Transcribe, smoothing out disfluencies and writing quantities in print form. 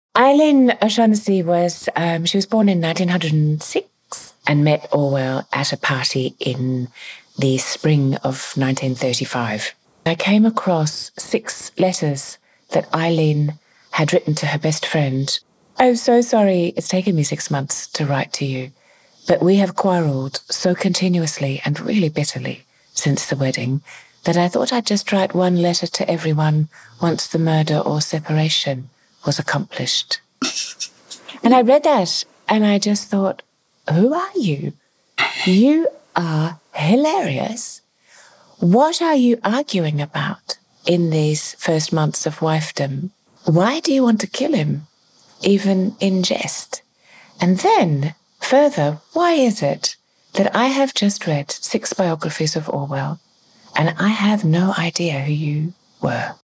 Eileen O'Shaughnessy she was born in 1906 and met Orwell at a party in the spring of 1935. I came across 6 letters that Eileen had written to her best friend. I'm so sorry it's taken me 6 months to write to you, but we have quarrelled so continuously and really bitterly since the wedding that I thought I'd just write one letter to everyone once the murder or separation was accomplished. And I read that and I just thought, who are you? You are hilarious. What are you arguing about in these first months of wifedom? Why do you want to kill him, even in jest? And then, further, why is it that I have just read 6 biographies of Orwell and I have no idea who you were?